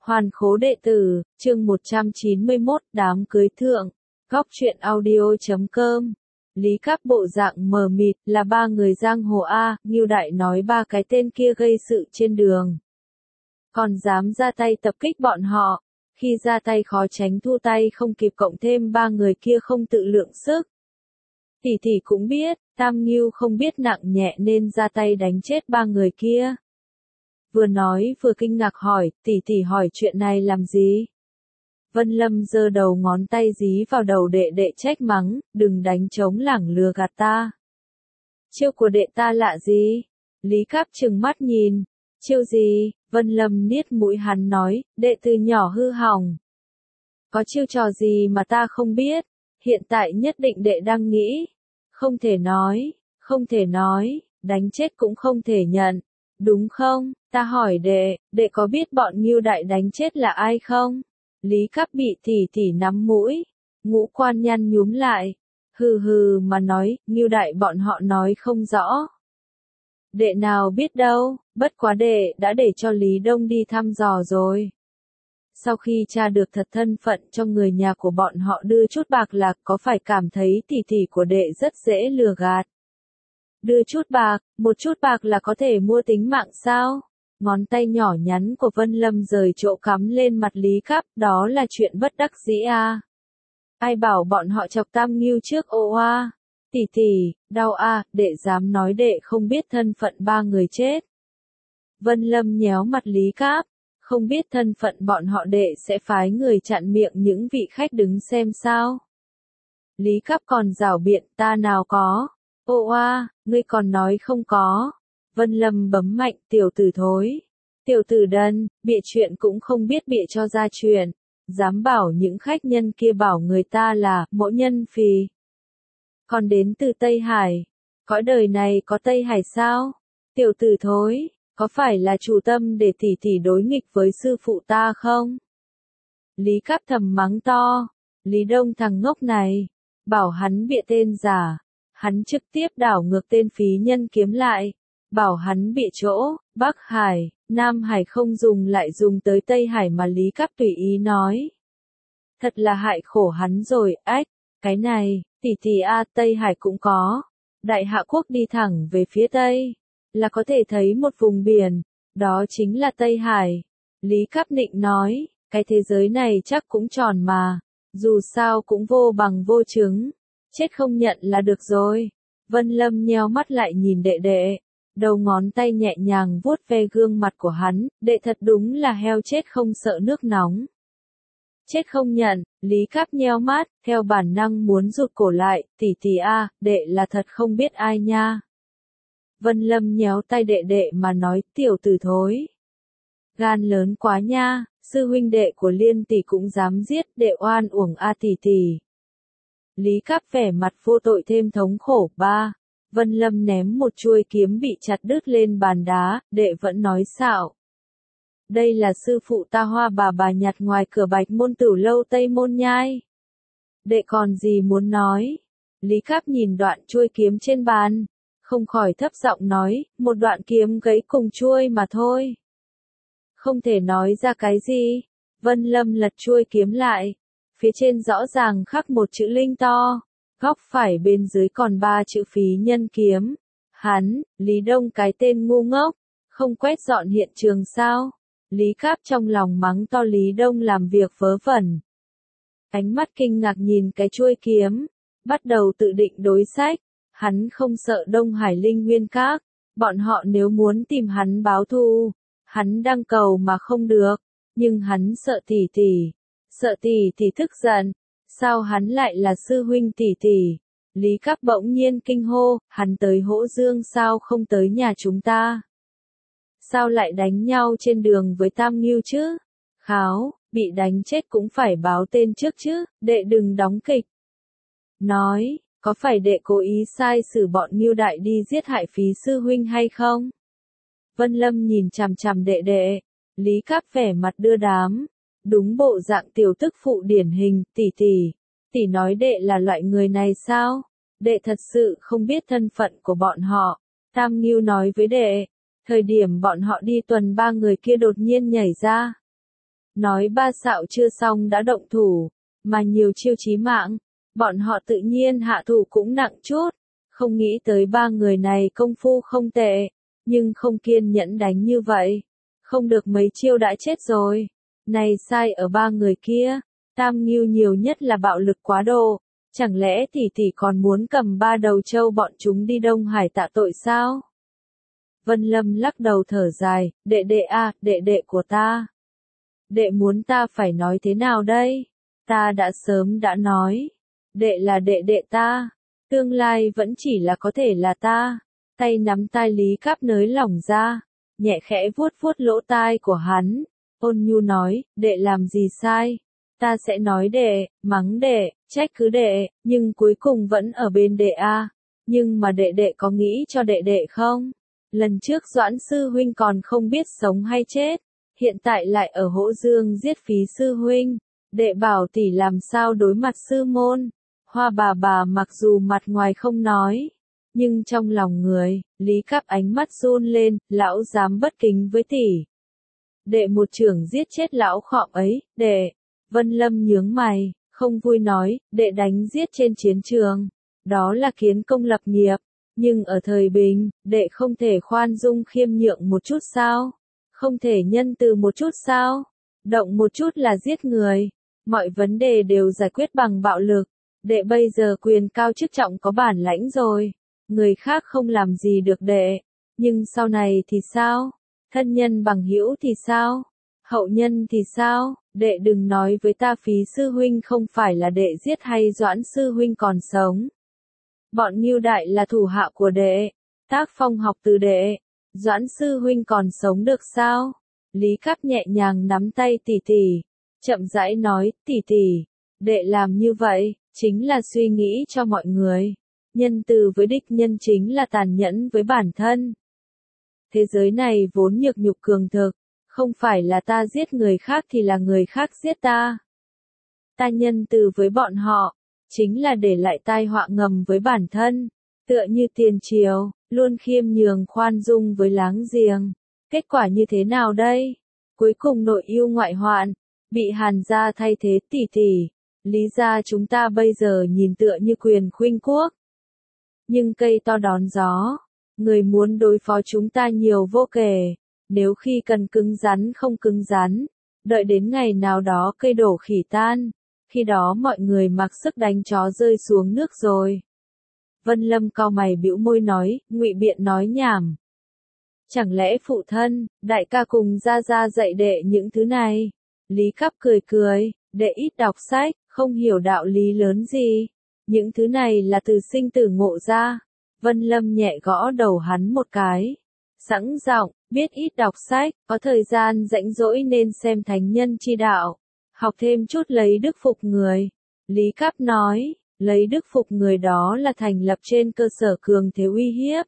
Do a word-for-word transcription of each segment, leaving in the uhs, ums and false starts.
Hoàn khố đệ tử, chương một trăm chín mươi mốt, đám cưới thượng. Góc truyện audio chấm com. Lý Cáp bộ dạng mờ mịt, là ba người giang hồ A, Ngưu Đại nói ba cái tên kia gây sự trên đường. Còn dám ra tay tập kích bọn họ, khi ra tay khó tránh thu tay không kịp, cộng thêm ba người kia không tự lượng sức. Tỷ tỷ cũng biết, Tam Ngưu không biết nặng nhẹ nên ra tay đánh chết ba người kia. Vừa nói vừa kinh ngạc hỏi, tỷ tỷ hỏi chuyện này làm gì? Vân Lâm giơ đầu ngón tay dí vào đầu đệ đệ trách mắng, đừng đánh trống lảng lừa gạt ta. Chiêu của đệ ta lạ gì? Lý Cáp trừng mắt nhìn. Chiêu gì? Vân Lâm niết mũi hắn nói, đệ từ nhỏ hư hỏng. Có chiêu trò gì mà ta không biết? Hiện tại nhất định đệ đang nghĩ. Không thể nói, không thể nói, đánh chết cũng không thể nhận. Đúng không? Ta hỏi đệ, đệ có biết bọn Ngưu Đại đánh chết là ai không? Lý Cáp bị tỷ tỷ nắm mũi, ngũ quan nhăn nhúm lại, hừ hừ mà nói, Ngưu Đại bọn họ nói không rõ. Đệ nào biết đâu, bất quá đệ đã để cho Lý Đông đi thăm dò rồi. Sau khi tra được thật thân phận cho người nhà của bọn họ đưa chút bạc lạc, có phải cảm thấy tỷ tỷ của đệ rất dễ lừa gạt? Đưa chút bạc, một chút bạc là có thể mua tính mạng sao? Ngón tay nhỏ nhắn của Vân Lâm rời chỗ cắm lên mặt Lý Cáp, đó là chuyện bất đắc dĩ a. Ai bảo bọn họ chọc Tam Ngưu trước ô a. Tỷ tỷ, đau a, đệ dám nói đệ không biết thân phận ba người chết. Vân Lâm nhéo mặt Lý Cáp, không biết thân phận bọn họ đệ sẽ phái người chặn miệng những vị khách đứng xem sao. Lý Cáp còn giảo biện, ta nào có. Ô a, ngươi còn nói không có. Vân Lâm bấm mạnh, tiểu tử thối. Tiểu tử đần, bịa chuyện cũng không biết bịa cho ra chuyện. Dám bảo những khách nhân kia bảo người ta là mỗ nhân phì. Còn đến từ Tây Hải. Cõi đời này có Tây Hải sao? Tiểu tử thối, có phải là chủ tâm để tỷ tỷ đối nghịch với sư phụ ta không? Lý Cáp thầm mắng to. Lý Đông thằng ngốc này. Bảo hắn bịa tên giả. Hắn trực tiếp đảo ngược tên phí nhân kiếm lại. Bảo hắn bị chỗ, Bắc Hải, Nam Hải không dùng lại dùng tới Tây Hải mà Lý Cáp tùy ý nói. Thật là hại khổ hắn rồi, ách, cái này, tỷ tỷ a Tây Hải cũng có. Đại Hạ Quốc đi thẳng về phía Tây, là có thể thấy một vùng biển, đó chính là Tây Hải. Lý Cáp nịnh nói, cái thế giới này chắc cũng tròn mà, dù sao cũng vô bằng vô chứng, chết không nhận là được rồi. Vân Lâm nheo mắt lại nhìn đệ đệ. Đầu ngón tay nhẹ nhàng vuốt ve gương mặt của hắn, đệ thật đúng là heo chết không sợ nước nóng. Chết không nhận, Lý Cáp nheo mắt, theo bản năng muốn rụt cổ lại, tỷ tỷ a, đệ là thật không biết ai nha. Vân Lâm nhéo tay đệ đệ mà nói, tiểu tử thối. Gan lớn quá nha, sư huynh đệ của Liên tỷ cũng dám giết, đệ oan uổng a tỷ tỷ. Lý Cáp vẻ mặt vô tội thêm thống khổ, ba. Vân Lâm ném một chuôi kiếm bị chặt đứt lên bàn đá, đệ vẫn nói xạo. Đây là sư phụ ta Hoa bà bà nhặt ngoài cửa Bạch Môn Tửu Lâu Tây Môn Nhai. Đệ còn gì muốn nói? Lý Cáp nhìn đoạn chuôi kiếm trên bàn, không khỏi thấp giọng nói, một đoạn kiếm gãy cùng chuôi mà thôi. Không thể nói ra cái gì. Vân Lâm lật chuôi kiếm lại, phía trên rõ ràng khắc một chữ linh to. Góc phải bên dưới còn ba chữ phí nhân kiếm. Hắn, Lý Đông cái tên ngu ngốc, không quét dọn hiện trường sao? Lý Cáp trong lòng mắng to Lý Đông làm việc vớ vẩn. Ánh mắt kinh ngạc nhìn cái chuôi kiếm, bắt đầu tự định đối sách. Hắn không sợ Đông Hải Linh Nguyên Các, bọn họ nếu muốn tìm hắn báo thù, hắn đang cầu mà không được, nhưng hắn sợ tỷ tỷ, sợ tỷ tỷ tức giận. Sao hắn lại là sư huynh tỷ tỷ? Lý Cáp bỗng nhiên kinh hô, hắn tới Hỗ Dương sao không tới nhà chúng ta? Sao lại đánh nhau trên đường với Tam Ngưu chứ? Kháo, bị đánh chết cũng phải báo tên trước chứ, đệ đừng đóng kịch. Nói, có phải đệ cố ý sai xử bọn Ngưu Đại đi giết hại phí sư huynh hay không? Vân Lâm nhìn chằm chằm đệ đệ, Lý Cáp vẻ mặt đưa đám. Đúng bộ dạng tiểu tức phụ điển hình, tỷ tỷ, tỷ nói đệ là loại người này sao? Đệ thật sự không biết thân phận của bọn họ. Tam Ngưu nói với đệ, thời điểm bọn họ đi tuần ba người kia đột nhiên nhảy ra. nói ba xạo chưa xong đã động thủ, mà nhiều chiêu chí mạng, bọn họ tự nhiên hạ thủ cũng nặng chút, không nghĩ tới ba người này công phu không tệ, nhưng không kiên nhẫn đánh như vậy, không được mấy chiêu đã chết rồi, này sai ở ba người kia, Tam Ngưu nhiều nhất là bạo lực quá độ, chẳng lẽ tỷ tỷ còn muốn cầm ba đầu trâu bọn chúng đi Đông Hải tạ tội sao? Vân Lâm lắc đầu thở dài, đệ đệ a, đệ đệ của ta. Đệ muốn ta phải nói thế nào đây? Ta đã sớm đã nói. Đệ là đệ đệ ta. Tương lai vẫn chỉ là có thể là ta. Tay nắm tai Lý Cáp nới lỏng ra. Nhẹ khẽ vuốt vuốt lỗ tai của hắn. Ôn nhu nói, đệ làm gì sai? Ta sẽ nói đệ, mắng đệ, trách cứ đệ, nhưng cuối cùng vẫn ở bên đệ a. Nhưng mà đệ đệ có nghĩ cho đệ đệ không? Lần trước Doãn sư huynh còn không biết sống hay chết, hiện tại lại ở Hỗ Dương giết phí sư huynh, đệ bảo tỷ làm sao đối mặt sư môn. Hoa bà bà mặc dù mặt ngoài không nói, nhưng trong lòng người, Lý Cáp ánh mắt run lên, lão dám bất kính với tỷ. Đệ một trưởng giết chết lão khọm ấy, đệ. Vân Lâm nhướng mày, không vui nói, đệ đánh giết trên chiến trường, đó là kiến công lập nghiệp. Nhưng ở thời bình, đệ không thể khoan dung khiêm nhượng một chút sao? Không thể nhân từ một chút sao? Động một chút là giết người. Mọi vấn đề đều giải quyết bằng bạo lực. Đệ bây giờ quyền cao chức trọng có bản lãnh rồi. Người khác không làm gì được đệ. Nhưng sau này thì sao? Thân nhân bằng hữu thì sao? Hậu nhân thì sao? Đệ đừng nói với ta phí sư huynh không phải là đệ giết hay Doãn sư huynh còn sống. Bọn Ngưu đại là thủ hạ của đệ, tác phong học từ đệ, Doãn sư huynh còn sống được sao? Lý Cáp nhẹ nhàng nắm tay tỷ tỷ, chậm rãi nói, tỷ tỷ, đệ làm như vậy, chính là suy nghĩ cho mọi người. Nhân từ với địch nhân chính là tàn nhẫn với bản thân. Thế giới này vốn nhược nhục cường thực, không phải là ta giết người khác thì là người khác giết ta. Ta nhân từ với bọn họ, chính là để lại tai họa ngầm với bản thân, tựa như tiền triều, luôn khiêm nhường khoan dung với láng giềng. Kết quả như thế nào đây? Cuối cùng nội yêu ngoại hoạn, bị Hàn gia thay thế tỷ tỷ, Lý gia chúng ta bây giờ nhìn tựa như quyền khuynh quốc. Nhưng cây to đón gió, người muốn đối phó chúng ta nhiều vô kể, nếu khi cần cứng rắn không cứng rắn, đợi đến ngày nào đó cây đổ khỉ tan. Khi đó mọi người mặc sức đánh chó rơi xuống nước rồi. Vân Lâm cau mày bĩu môi nói, ngụy biện nói nhảm. Chẳng lẽ phụ thân, đại ca cùng gia gia dạy đệ những thứ này? Lý Cáp cười cười, đệ ít đọc sách, không hiểu đạo lý lớn gì. Những thứ này là từ sinh tử ngộ ra. Vân Lâm nhẹ gõ đầu hắn một cái. Sẵn giọng, biết ít đọc sách, có thời gian rãnh rỗi nên xem thánh nhân chi đạo. Học thêm chút lấy đức phục người. Lý Cáp nói, lấy đức phục người đó là thành lập trên cơ sở cường thế uy hiếp.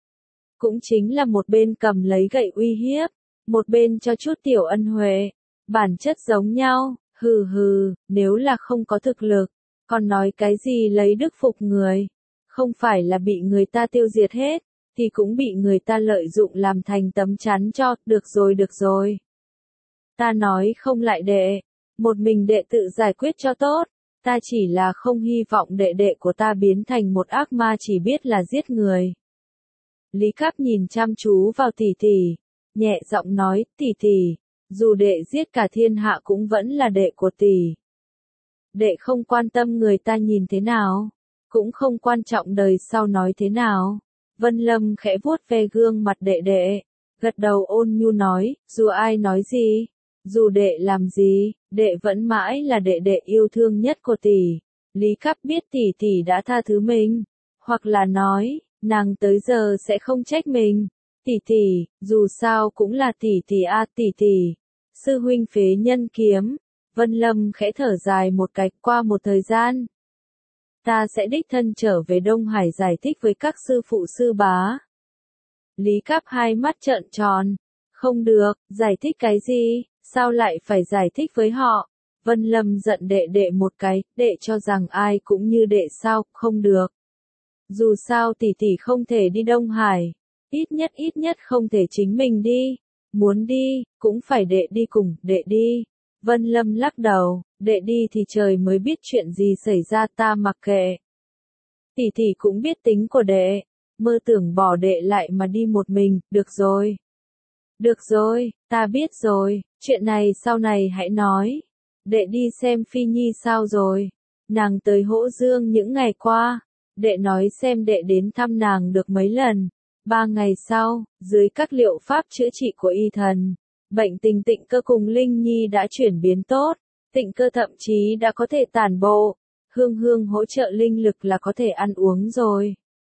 Cũng chính là một bên cầm lấy gậy uy hiếp, một bên cho chút tiểu ân huệ. Bản chất giống nhau, hừ hừ, nếu là không có thực lực, còn nói cái gì lấy đức phục người. Không phải là bị người ta tiêu diệt hết, thì cũng bị người ta lợi dụng làm thành tấm chắn cho, được rồi được rồi. Ta nói không lại đệ. Một mình đệ tự giải quyết cho tốt, ta chỉ là không hy vọng đệ đệ của ta biến thành một ác ma chỉ biết là giết người. Lý Cáp nhìn chăm chú vào tỷ tỷ, nhẹ giọng nói, tỷ tỷ, dù đệ giết cả thiên hạ cũng vẫn là đệ của tỷ. Đệ không quan tâm người ta nhìn thế nào, cũng không quan trọng đời sau nói thế nào. Vân Lâm khẽ vuốt ve gương mặt đệ đệ, gật đầu ôn nhu nói, dù ai nói gì, dù đệ làm gì, đệ vẫn mãi là đệ đệ yêu thương nhất của tỷ. Lý Cáp biết tỷ tỷ đã tha thứ mình, hoặc là nói, nàng tới giờ sẽ không trách mình. Tỷ tỷ, dù sao cũng là tỷ tỷ a à, tỷ tỷ. Sư huynh phế nhân kiếm. Vân Lâm khẽ thở dài một cái, qua một thời gian. Ta sẽ đích thân trở về Đông Hải giải thích với các sư phụ sư bá. Lý Cáp hai mắt trợn tròn. Không được, giải thích cái gì? Sao lại phải giải thích với họ? Vân Lâm giận đệ đệ một cái, đệ cho rằng ai cũng như đệ sao, không được. Dù sao tỷ tỷ không thể đi Đông Hải, ít nhất ít nhất không thể chính mình đi, muốn đi, cũng phải đệ đi cùng, đệ đi. Vân Lâm lắc đầu, đệ đi thì trời mới biết chuyện gì xảy ra, ta mặc kệ. Tỷ tỷ cũng biết tính của đệ, mơ tưởng bỏ đệ lại mà đi một mình, được rồi. Được rồi, ta biết rồi, chuyện này sau này hãy nói. Đệ đi xem Phi Nhi sao rồi. Nàng tới Hỗ Dương những ngày qua, đệ nói xem đệ đến thăm nàng được mấy lần. Ba ngày sau, dưới các liệu pháp chữa trị của y thần, bệnh tình Tịnh Cơ cùng Linh Nhi đã chuyển biến tốt, Tịnh Cơ thậm chí đã có thể tản bộ, Hương Hương hỗ trợ linh lực là có thể ăn uống rồi.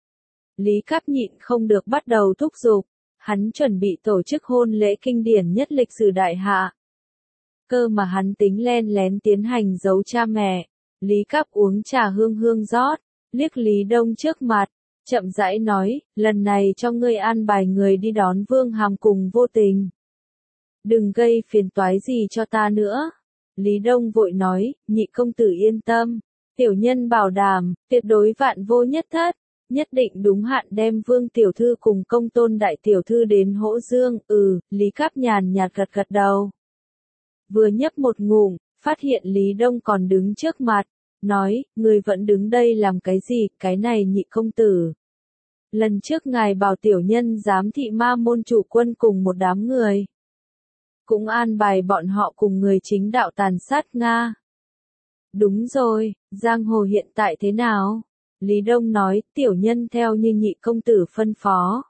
Lý Cáp nhịn không được bắt đầu thúc giục, hắn chuẩn bị tổ chức hôn lễ kinh điển nhất lịch sử đại hạ. Cơ mà hắn tính len lén tiến hành giấu cha mẹ. Lý Cáp uống trà Hương Hương rót, liếc Lý Đông trước mặt, chậm rãi nói, lần này cho ngươi an bài người đi đón Vương Hàm cùng Vô Tình. Đừng gây phiền toái gì cho ta nữa. Lý Đông vội nói, nhị công tử yên tâm, tiểu nhân bảo đảm, tuyệt đối vạn vô nhất thất, nhất định đúng hạn đem Vương tiểu thư cùng Công Tôn đại tiểu thư đến Hỗ Dương. Ừ, Lý Cáp nhàn nhạt gật gật đầu. Vừa nhấp một ngụm, phát hiện Lý Đông còn đứng trước mặt, nói, người vẫn đứng đây làm cái gì, cái này nhị công tử. Lần trước ngài bảo tiểu nhân giám thị Ma môn chủ quân cùng một đám người. Cũng an bài bọn họ cùng người chính đạo tàn sát Nga. Đúng rồi, giang hồ hiện tại thế nào? Lý Đông nói, tiểu nhân theo như nhị công tử phân phó.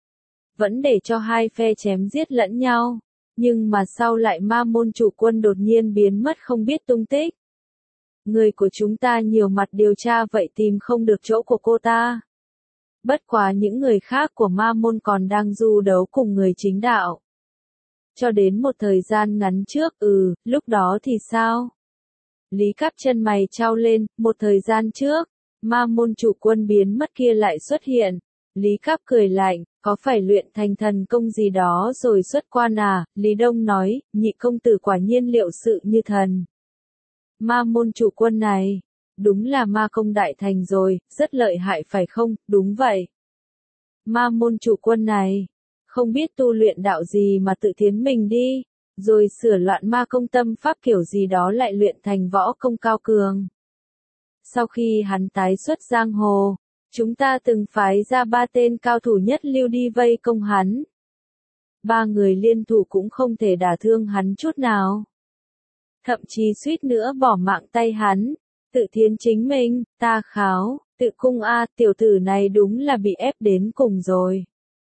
Vẫn để cho hai phe chém giết lẫn nhau. Nhưng mà sau lại Ma môn chủ quân đột nhiên biến mất không biết tung tích. Người của chúng ta nhiều mặt điều tra vậy tìm không được chỗ của cô ta. Bất quá những người khác của Ma môn còn đang du đấu cùng người chính đạo. Cho đến một thời gian ngắn trước, ừ, lúc đó thì sao? Lý Cáp chân mày trao lên, một thời gian trước, Ma môn chủ quân biến mất kia lại xuất hiện. Lý Cáp cười lạnh, có phải luyện thành thần công gì đó rồi xuất quan à? Lý Đông nói, nhị công tử quả nhiên liệu sự như thần. Ma môn chủ quân này, đúng là ma công đại thành rồi, rất lợi hại phải không? Đúng vậy. Ma môn chủ quân này, không biết tu luyện đạo gì mà tự tiến mình đi, rồi sửa loạn ma công tâm pháp kiểu gì đó lại luyện thành võ công cao cường. Sau khi hắn tái xuất giang hồ, chúng ta từng phái ra ba tên cao thủ nhất lưu đi vây công hắn. Ba người liên thủ cũng không thể đả thương hắn chút nào. Thậm chí suýt nữa bỏ mạng tay hắn. Tự thiến chính mình, ta kháo, tự cung a, tiểu tử này đúng là bị ép đến cùng rồi.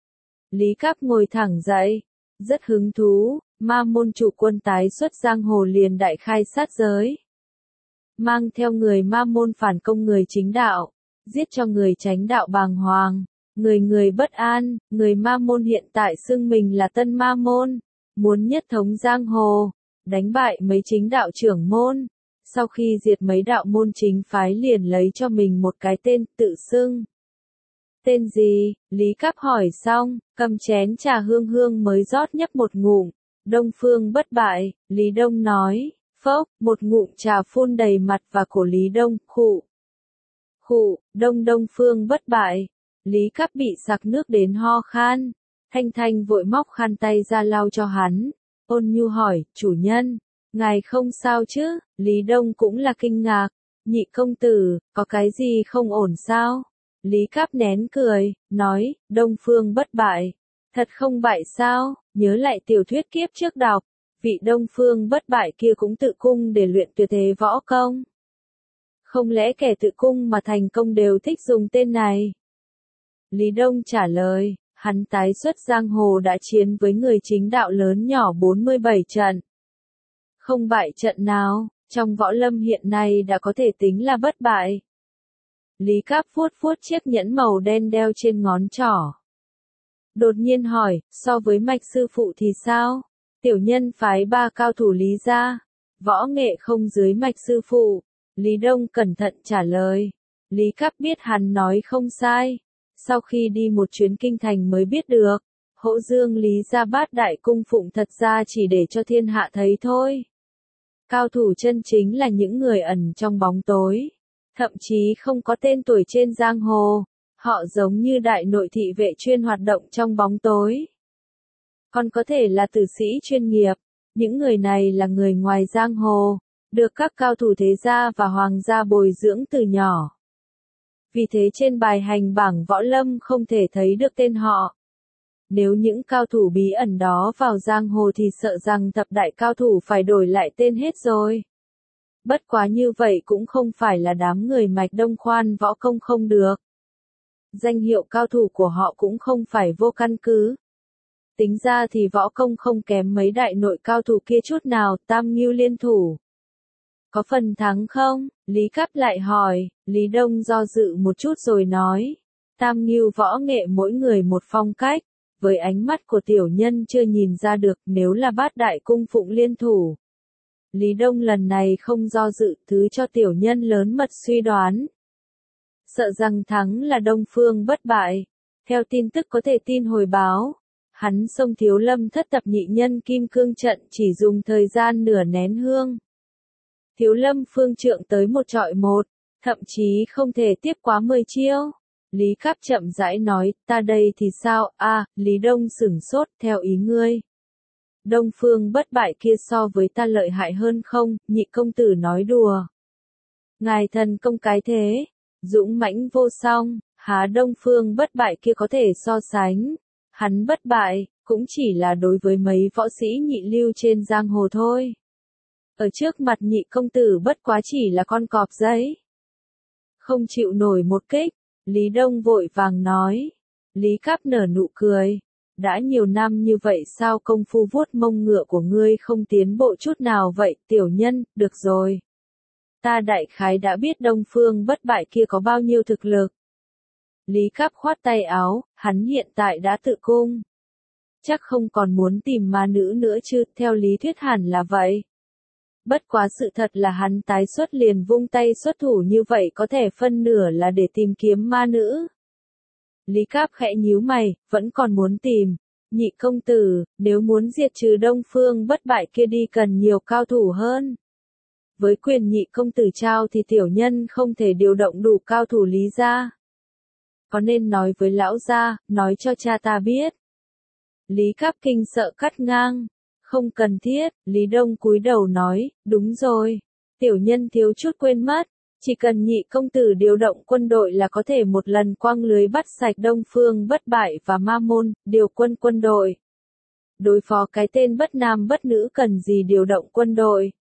Lý Cáp ngồi thẳng dậy, rất hứng thú, Ma môn chủ quân tái xuất giang hồ liền đại khai sát giới. Mang theo người Ma môn phản công người chính đạo, giết cho người chánh đạo bàng hoàng, người người bất an, người Ma môn hiện tại xưng mình là tân Ma môn, muốn nhất thống giang hồ, đánh bại mấy chính đạo trưởng môn. Sau khi diệt mấy đạo môn chính phái liền lấy cho mình một cái tên, tự xưng. Tên gì? Lý Cáp hỏi xong, cầm chén trà Hương Hương mới rót nhấp một ngụm. Đông Phương bất bại, Lý Đông nói, phốc, một ngụm trà phun đầy mặt và cổ Lý Đông, khụ. Khụ, Đông Đông Phương bất bại. Lý Cáp bị sặc nước đến ho khan. Thanh Thanh vội móc khăn tay ra lau cho hắn. Ôn nhu hỏi, chủ nhân, ngài không sao chứ? Lý Đông cũng là kinh ngạc. Nhị công tử, có cái gì không ổn sao? Lý Cáp nén cười, nói, Đông Phương bất bại. Thật không bại sao? Nhớ lại tiểu thuyết kiếp trước đọc. Vị Đông Phương bất bại kia cũng tự cung để luyện tuyệt thế võ công. Không lẽ kẻ tự cung mà thành công đều thích dùng tên này? Lý Đông trả lời, hắn tái xuất giang hồ đã chiến với người chính đạo lớn nhỏ bốn mươi bảy trận. Không bại trận nào, trong võ lâm hiện nay đã có thể tính là bất bại. Lý Cáp vuốt vuốt chiếc nhẫn màu đen đeo trên ngón trỏ. Đột nhiên hỏi, so với Mạch sư phụ thì sao? Tiểu nhân phái ba cao thủ Lý gia, võ nghệ không dưới Mạch sư phụ. Lý Đông cẩn thận trả lời. Lý Cáp biết hắn nói không sai. Sau khi đi một chuyến kinh thành mới biết được, Hỗ Dương Lý gia bát đại cung phụng thật ra chỉ để cho thiên hạ thấy thôi. Cao thủ chân chính là những người ẩn trong bóng tối, thậm chí không có tên tuổi trên giang hồ. Họ giống như đại nội thị vệ chuyên hoạt động trong bóng tối. Còn có thể là tử sĩ chuyên nghiệp, Những người này là người ngoài giang hồ, được các cao thủ thế gia và hoàng gia bồi dưỡng từ nhỏ. Vì thế trên bài hành bảng võ lâm không thể thấy được tên họ. Nếu những cao thủ bí ẩn đó vào giang hồ thì sợ rằng thập đại cao thủ phải đổi lại tên hết rồi. Bất quá như vậy cũng không phải là đám người Mạch Đông khoan võ công không được. Danh hiệu cao thủ của họ cũng không phải vô căn cứ. Tính ra thì võ công không kém mấy đại nội cao thủ kia chút nào, tam ngưu liên thủ. Có phần thắng không? Lý Cáp lại hỏi, Lý Đông do dự một chút rồi nói. Tam ngưu võ nghệ mỗi người một phong cách, với ánh mắt của tiểu nhân chưa nhìn ra được nếu là bát đại cung phụng liên thủ. Lý Đông lần này không do dự, thứ cho tiểu nhân lớn mật suy đoán. Sợ rằng thắng là Đông Phương Bất Bại. Theo tin tức có thể tin hồi báo, hắn xông Thiếu Lâm thất tập nhị nhân kim cương trận chỉ dùng thời gian nửa nén hương. Thiếu Lâm phương trượng tới một trọi một, thậm chí không thể tiếp quá mười chiêu. Lý Cáp chậm rãi nói, ta đây thì sao, a à, Lý Đông sửng sốt, theo ý ngươi. Đông Phương Bất Bại kia so với ta lợi hại hơn không, nhị công tử nói đùa. Ngài thần công cái thế, dũng mãnh vô song, há Đông Phương Bất Bại kia có thể so sánh. Hắn bất bại, cũng chỉ là đối với mấy võ sĩ nhị lưu trên giang hồ thôi. Ở trước mặt nhị công tử bất quá chỉ là con cọp giấy. Không chịu nổi một kích, Lý Đông vội vàng nói. Lý Cáp nở nụ cười. Đã nhiều năm như vậy sao công phu vuốt mông ngựa của ngươi không tiến bộ chút nào vậy, tiểu nhân, được rồi. Ta đại khái đã biết Đông Phương Bất Bại kia có bao nhiêu thực lực. Lý Cáp khoát tay áo, hắn hiện tại đã tự cung. Chắc không còn muốn tìm ma nữ nữa chứ, theo lý thuyết hẳn là vậy. Bất quá sự thật là hắn tái xuất liền vung tay xuất thủ như vậy có thể phân nửa là để tìm kiếm ma nữ. Lý Cáp khẽ nhíu mày, vẫn còn muốn tìm. Nhị công tử, nếu muốn diệt trừ Đông Phương Bất Bại kia đi cần nhiều cao thủ hơn. Với quyền nhị công tử trao thì tiểu nhân không thể điều động đủ cao thủ Lý gia. Có nên nói với lão gia, nói cho cha ta biết. Lý Cáp kinh sợ cắt ngang. Không cần thiết, Lý Đông cúi đầu nói, đúng rồi. Tiểu nhân thiếu chút quên mất. Chỉ cần nhị công tử điều động quân đội là có thể một lần quăng lưới bắt sạch Đông Phương Bất Bại và Ma Môn, điều quân quân đội. Đối phó cái tên bất nam bất nữ cần gì điều động quân đội.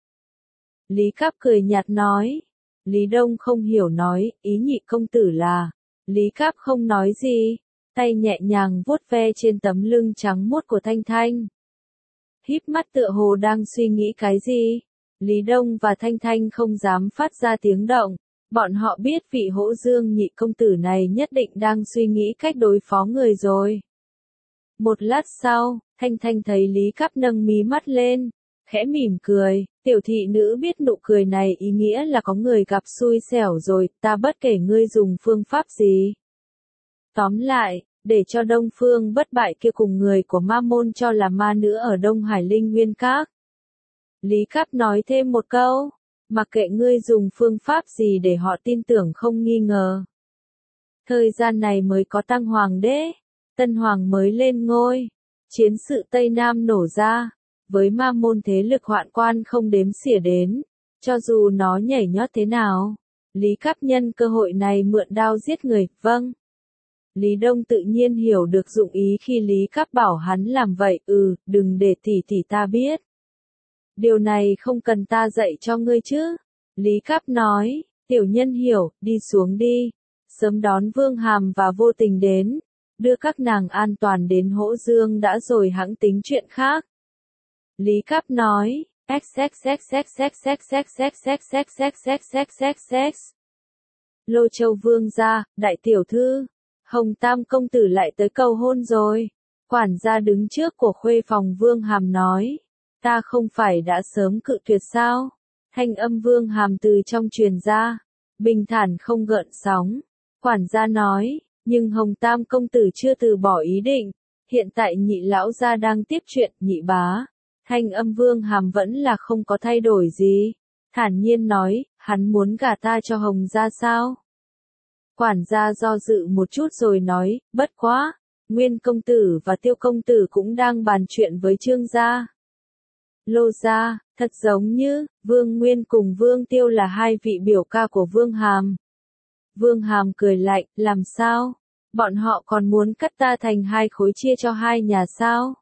Lý Cáp cười nhạt nói. Lý Đông không hiểu nói, ý nhị công tử là. Lý Cáp không nói gì, tay nhẹ nhàng vuốt ve trên tấm lưng trắng muốt của Thanh Thanh. Híp mắt tựa hồ đang suy nghĩ cái gì. Lý Đông và Thanh Thanh không dám phát ra tiếng động, bọn họ biết vị Hỗ Dương nhị công tử này nhất định đang suy nghĩ cách đối phó người rồi. Một lát sau, Thanh Thanh thấy Lý Cáp nâng mí mắt lên, khẽ mỉm cười, tiểu thị nữ biết nụ cười này ý nghĩa là có người gặp xui xẻo rồi, ta bất kể ngươi dùng phương pháp gì. Tóm lại, để cho Đông Phương Bất Bại kia cùng người của Ma Môn cho là ma nữ ở Đông Hải Linh Nguyên Các. Lý Cáp nói thêm một câu, mặc kệ ngươi dùng phương pháp gì để họ tin tưởng không nghi ngờ. Thời gian này mới có Tăng Hoàng đế, Tân Hoàng mới lên ngôi, chiến sự Tây Nam nổ ra, với Ma Môn thế lực hoạn quan không đếm xỉa đến, cho dù nó nhảy nhót thế nào. Lý Cáp nhân cơ hội này mượn đao giết người, vâng. Lý Đông tự nhiên hiểu được dụng ý khi Lý Cáp bảo hắn làm vậy, ừ, đừng để tỷ tỷ ta biết. Điều này không cần ta dạy cho ngươi chứ. Lý Cáp nói, tiểu nhân hiểu, đi xuống đi. Sớm đón Vương Hàm và Vô Tình đến, đưa các nàng an toàn đến Hỗ Dương đã rồi hẵng tính chuyện khác. Lý Cáp nói, Lô Châu Vương gia, đại tiểu thư, Hồng Tam công tử lại tới cầu hôn rồi. Quản gia đứng trước của khuê phòng Vương Hàm nói, ta không phải đã sớm cự tuyệt sao? Thanh âm Vương Hàm từ trong truyền ra, bình thản không gợn sóng. Quản gia nói, nhưng Hồng Tam công tử chưa từ bỏ ý định, hiện tại nhị lão gia đang tiếp chuyện, nhị bá. Thanh âm Vương Hàm vẫn là không có thay đổi gì, thản nhiên nói, hắn muốn gả ta cho Hồng gia sao? Quản gia do dự một chút rồi nói, bất quá, Nguyên công tử và Tiêu công tử cũng đang bàn chuyện với Trương gia. Lô gia, thật giống như, Vương Nguyên cùng Vương Tiêu là hai vị biểu ca của Vương Hàm. Vương Hàm cười lạnh, làm sao? Bọn họ còn muốn cắt ta thành hai khối chia cho hai nhà sao?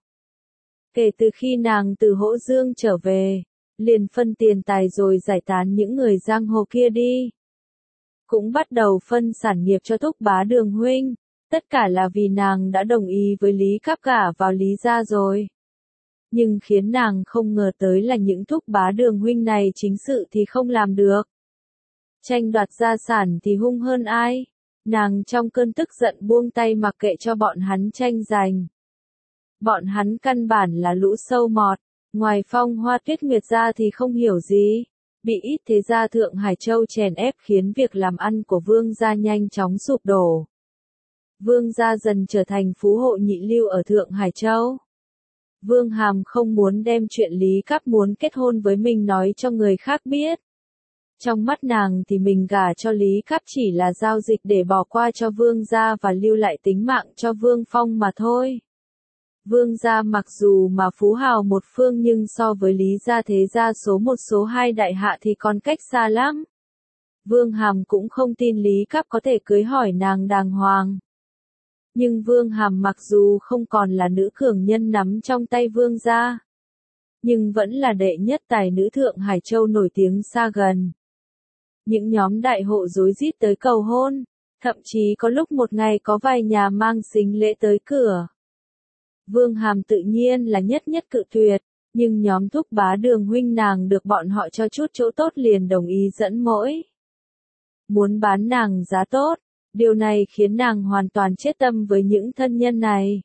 Kể từ khi nàng từ Hỗ Dương trở về, liền phân tiền tài rồi giải tán những người giang hồ kia đi. Cũng bắt đầu phân sản nghiệp cho Thúc Bá Đường huynh, tất cả là vì nàng đã đồng ý với Lý Cáp gả vào Lý gia rồi. Nhưng khiến nàng không ngờ tới là những Thúc Bá Đường huynh này chính sự thì không làm được. Tranh đoạt gia sản thì hung hơn ai? Nàng trong cơn tức giận buông tay mặc kệ cho bọn hắn tranh giành. Bọn hắn căn bản là lũ sâu mọt, ngoài Phong Hoa Tuyết Nguyệt ra thì không hiểu gì. Bị ít thế gia Thượng Hải Châu chèn ép khiến việc làm ăn của Vương gia nhanh chóng sụp đổ. Vương gia dần trở thành phú hộ nhị lưu ở Thượng Hải Châu. Vương Hàm không muốn đem chuyện Lý Cáp muốn kết hôn với mình nói cho người khác biết. Trong mắt nàng thì mình gả cho Lý Cáp chỉ là giao dịch để bỏ qua cho Vương gia và lưu lại tính mạng cho Vương Phong mà thôi. Vương gia mặc dù mà phú hào một phương nhưng so với Lý gia thế gia số một số hai đại hạ thì còn cách xa lắm. Vương Hàm cũng không tin Lý Cáp có thể cưới hỏi nàng đàng hoàng. Nhưng Vương Hàm mặc dù không còn là nữ cường nhân nắm trong tay Vương gia, nhưng vẫn là đệ nhất tài nữ Thượng Hải Châu nổi tiếng xa gần. Những nhóm đại hộ rối rít tới cầu hôn, thậm chí có lúc một ngày có vài nhà mang sính lễ tới cửa. Vương Hàm tự nhiên là nhất nhất cự tuyệt, nhưng nhóm Thúc Bá Đường huynh nàng được bọn họ cho chút chỗ tốt liền đồng ý dẫn mỗi. Muốn bán nàng giá tốt, điều này khiến nàng hoàn toàn chết tâm với những thân nhân này.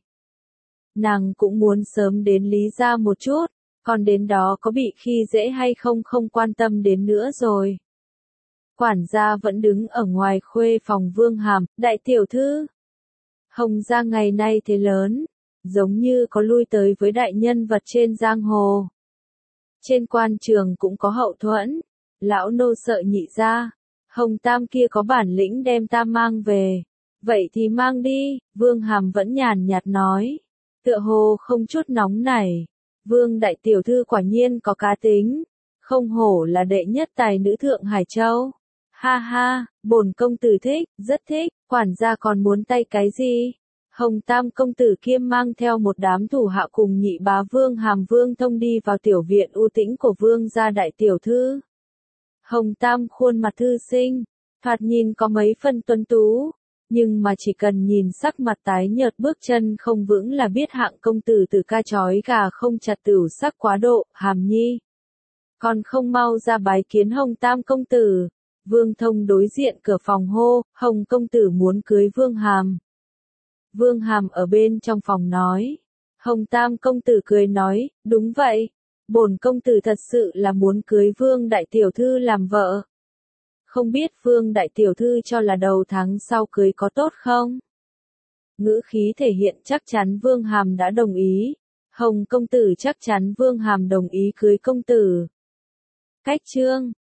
Nàng cũng muốn sớm đến Lý gia một chút, còn đến đó có bị khi dễ hay không không quan tâm đến nữa rồi. Quản gia vẫn đứng ở ngoài khuê phòng Vương Hàm, đại tiểu thư. Hồng gia ngày nay thế lớn, giống như có lui tới với đại nhân vật trên giang hồ. Trên quan trường cũng có hậu thuẫn, lão nô sợ nhị gia, Hồng Tam kia có bản lĩnh đem ta mang về. Vậy thì mang đi, Vương Hàm vẫn nhàn nhạt nói. Tựa hồ không chút nóng nảy. Vương đại tiểu thư quả nhiên có cá tính. Không hổ là đệ nhất tài nữ Thượng Hải Châu. Ha ha, bổn công tử thích, rất thích, quản gia còn muốn tay cái gì? Hồng Tam công tử kiêm mang theo một đám thủ hạ cùng nhị bá Vương Hàm Vương Thông đi vào tiểu viện u tĩnh của Vương gia đại tiểu thư. Hồng Tam khuôn mặt thư sinh, thoạt nhìn có mấy phân tuấn tú, nhưng mà chỉ cần nhìn sắc mặt tái nhợt bước chân không vững là biết hạng công tử từ ca chói gà không chặt tửu sắc quá độ. Hàm nhi, còn không mau ra bái kiến Hồng Tam công tử. Vương Thông đối diện cửa phòng hô, Hồng công tử muốn cưới Vương Hàm. Vương Hàm ở bên trong phòng nói. Hồng Tam công tử cười nói, đúng vậy, bổn công tử thật sự là muốn cưới Vương đại tiểu thư làm vợ. Không biết Vương đại tiểu thư cho là đầu tháng sau cưới có tốt không? Ngữ khí thể hiện chắc chắn Vương Hàm đã đồng ý. Hồng công tử chắc chắn Vương Hàm đồng ý cưới công tử. Cách chương